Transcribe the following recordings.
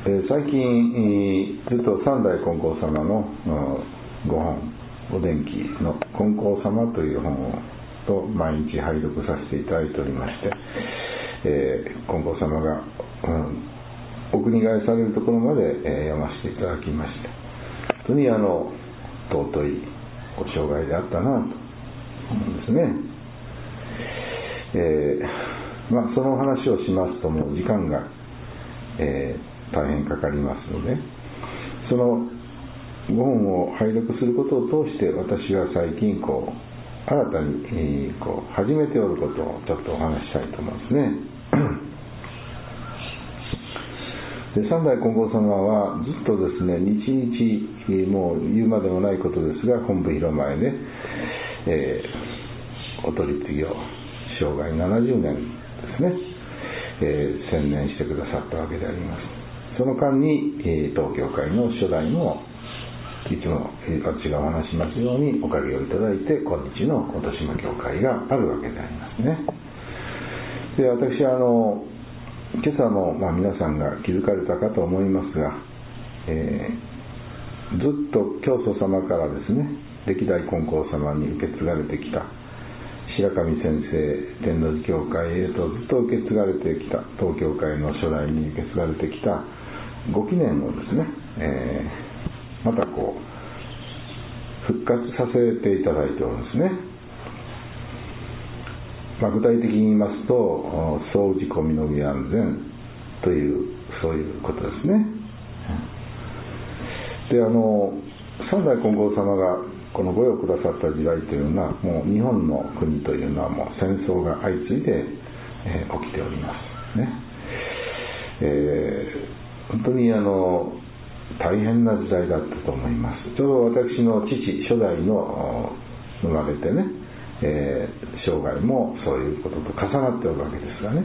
最近ずっと三代金光様のご本、お伝記の金光様という本と毎日拝読させていただいておりまして、金光様が、お国替えされるところまで、読ませていただきまして、本当に尊いご生涯であったなと思うんですね。その話をしますともう時間が、大変かかりますので、そのご本を拝読することを通して私が最近新たに始めておることをちょっとお話ししたいと思うんですね。で、三代金光様はずっとですね、日々もう言うまでもないことですが、本部広前で、お取り次ぎを生涯70年ですね、専念してくださったわけであります。その間に東教会の初代もいつも私がお話しますようにおかげをいただいて今日の音島教会があるわけでありますね。で、私は今朝も皆さんが気づかれたかと思いますが、ずっと教祖様からですね、歴代金光様に受け継がれてきた白神先生天王寺教会へとずっと受け継がれてきた、東教会の初代に受け継がれてきたご記念をですね、また復活させていただいておるんですね。具体的に言いますと、総自己身の儀安全というそういうことですね。で、三代金光様がこのご用くださった時代というのはもう日本の国というのはもう戦争が相次いで、起きておりますね。本当に大変な時代だったと思います。ちょうど私の父初代の生まれてね、生涯もそういうことと重なっておるわけですがね、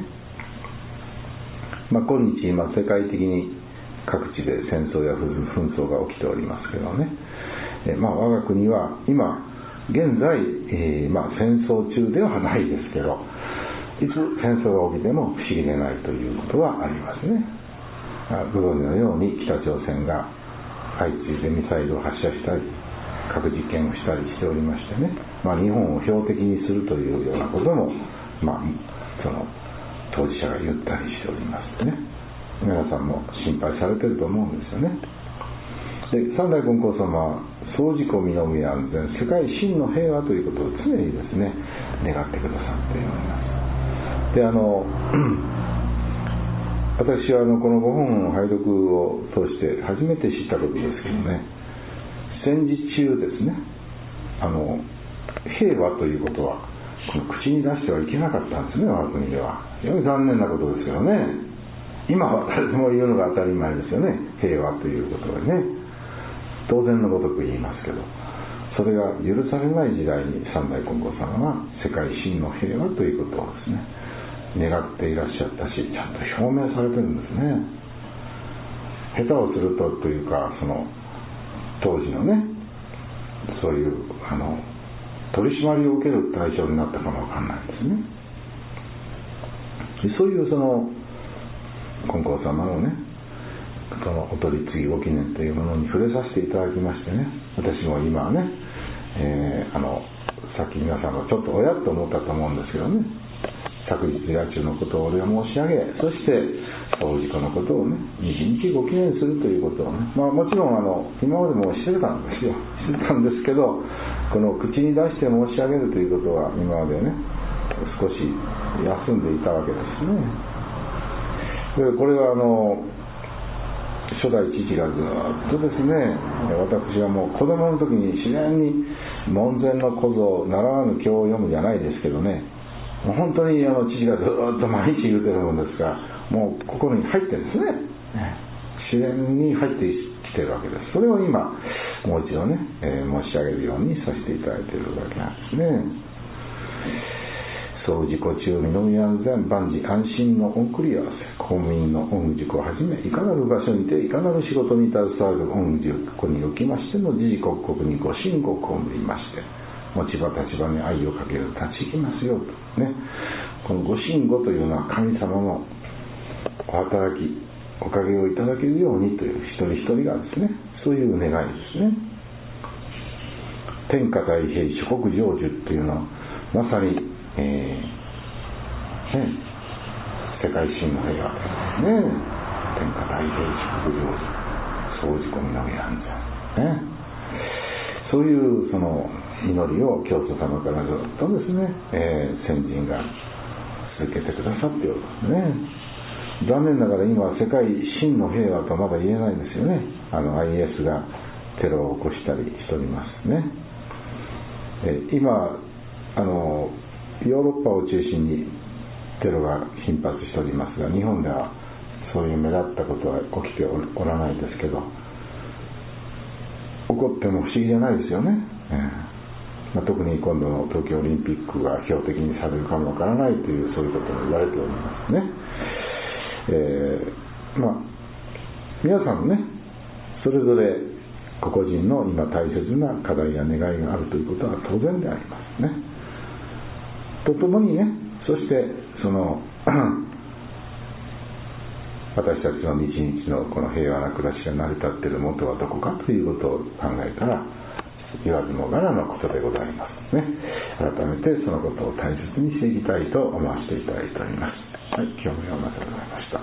今日世界的に各地で戦争や紛争が起きておりますけどね、我が国は今現在、戦争中ではないですけど、いつ戦争が起きても不思議でないということはありますね。ご存知のように北朝鮮が相次いでミサイルを発射したり核実験をしたりしておりましてね、日本を標的にするというようなことも、その当事者が言ったりしておりますね。皆さんも心配されていると思うんですよね。で、三代金光様は総自己身の上安全、世界真の平和ということを常にですね願ってくださっております。で、私はこのご本を拝読を通して初めて知ったことですけどね、戦時中ですね、平和ということは口に出してはいけなかったんですね、我が国では。非常に残念なことですけどね。今は誰でも言うのが当たり前ですよね、平和ということはね。当然のごとく言いますけど、それが許されない時代に三代金光様は世界真の平和ということをですね願っていらっしゃったし、ちゃんと表明されてるんですね。下手をするとというか、その当時のね、そういう取り締まりを受ける対象になったかもわかんないですね。そういうその金光様のね、そのお取り次ぎご記念というものに触れさせていただきましてね、私も今はね、さっき皆さんがちょっとおやっと思ったと思うんですけどね、昨日野中のことを俺は申し上げ、そして総事故のことをね日々ご記念するということをね、もちろん今までもしてたんですよ、してたんですけど、この口に出して申し上げるということは今までね少し休んでいたわけですね。で、これは初代父がずっとですね、私はもう子供の時に自然に門前の小僧習わぬ経を読むじゃないですけどね、もう本当に父がずっと毎日言うてるものですが、もう心に入ってるんですね。自然に入ってきてるわけです。それを今もう一度ね、申し上げるようにさせていただいているわけなんですね。総自己中身のみ安全、万事安心の御繰り合わせ、公務員の御塾をはじめ、いかなる場所にていかなる仕事に携わる御塾におきましての時々刻々にご信ご公務いまして、持ち場立場に愛をかける立ち行きますよとね。このご神語というのは神様のお働き、 おかげをいただけるようにという一人一人がですね、そういう願いですね。天下太平諸国成就っていうのはまさに、世界真の平和ですね。天下太平諸国成就、総じ込みの平安全、ね、そういうその祈りを教祖様からずっとですね、先人が続けてくださっているんですね。残念ながら今世界真の平和とまだ言えないんですよね。IS がテロを起こしたりしておりますね。今ヨーロッパを中心にテロが頻発しておりますが、日本ではそういう目立ったことは起きておらないですけど、起こっても不思議じゃないですよね。特に今度の東京オリンピックが標的にされるかもわからないという、そういうことも言われておりますね。皆さんもね、それぞれ個々人の今大切な課題や願いがあるということは当然でありますね。とともにね、そしてその私たちの日々のこの平和な暮らしが成り立っている元はどこかということを考えたら言わずもがなのことでございますね。改めてそのことを大切にしていきたいと思わせていただいております。はい、今日も読ませていただきました。